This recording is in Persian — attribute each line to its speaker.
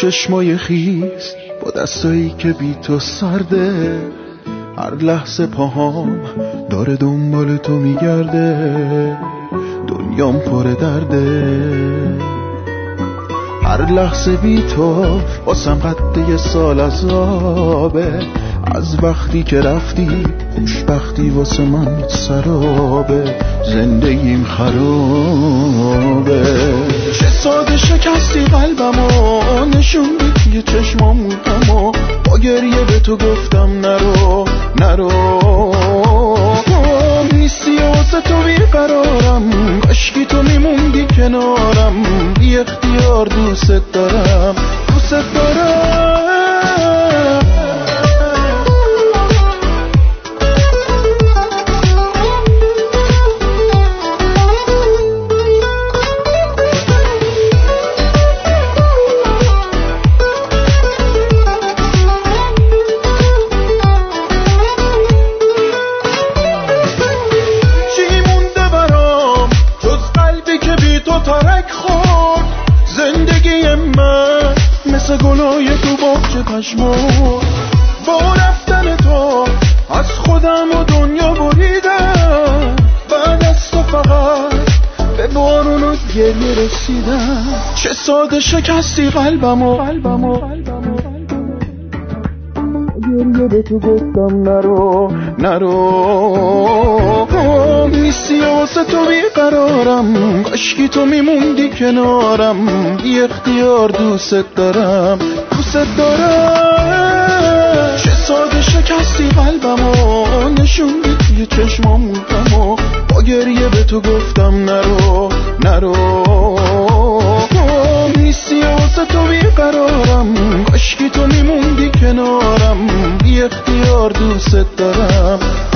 Speaker 1: چشمای خیس با دستایی که بی تو سرده، هر لحظه پاهام داره دنبال تو میگرده، دنیام پر درده. هر لحظه بی تو واسم قد یه سال عذابه، از وقتی که رفتی خوشبختی واسه من سرابه، زندگیم خرابه. چه ساده شکستی قلبمو، نشون بدی چشمامونمو، با گریه به تو گفتم نرو نرو. نیستی واسه تو بیقرارم، کاشکی تو میموندی کنارم، بی اختیار دوست دارم دوست دارم. تارک خورد زندگی من، مثل گلای تو باغچه پشمرد. با رفتن تو از خودم و دنیا بریدم، بعد از تو فقط به بارون و گریه رسیدم. چه ساده شکستی قلبمو، گریه به تو گفتم نرو نرو. نیستی واسه تو بیقرارم، کاشکی تو میموندی کنارم، بی اختیار دوست دارم دوست دارم. چه ساده شکستی قلبمو، نشون بدی چشمامونمو، با گریه به تو گفتم نرو نرو. نیستی واسه تو بیقرارم، کاشکی تو میموندی کنارم، بی اختیار دوست دارم